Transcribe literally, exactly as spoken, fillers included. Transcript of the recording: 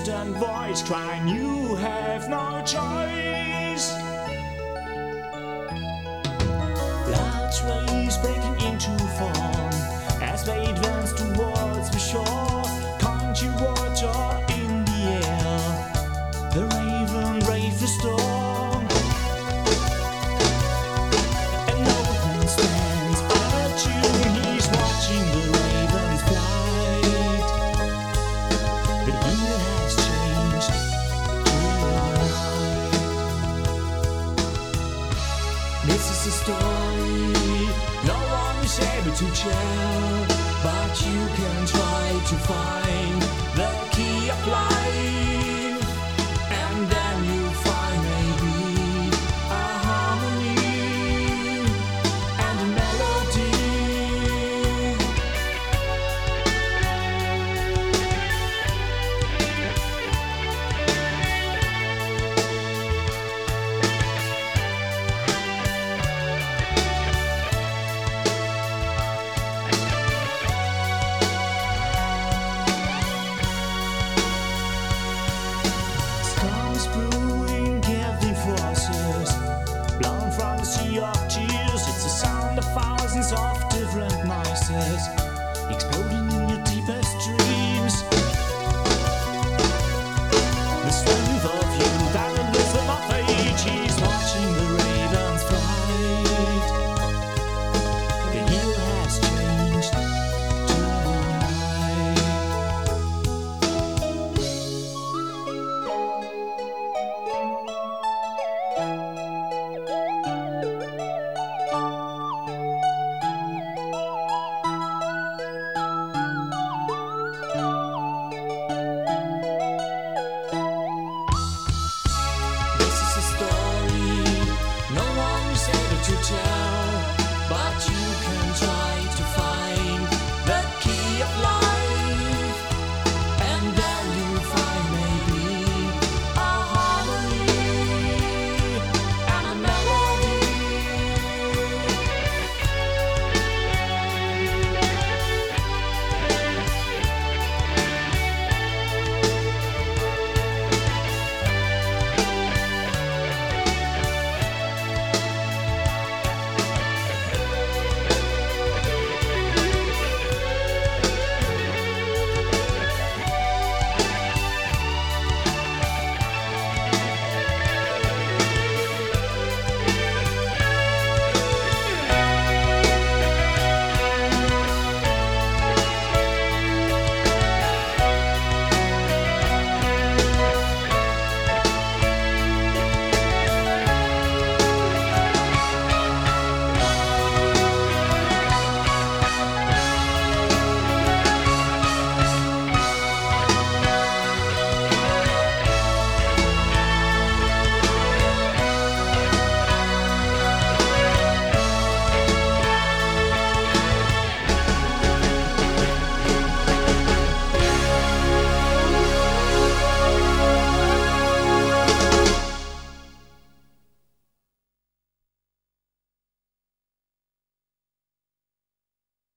distant voice crying, you have no choice. Large waves breaking into foam as they advance towards the shore. Country water in the air, the raven braved the storm. An old man stands attuned, he's watching the ravens flight. But he has changed tonight. This is a story no one is able to tell, but you can try to find the key of life, and then you find maybe a harmony and a melody. Storms brewing, gilding forces, blown from a sea of tears. It's the sound of thousands of different noises, exploding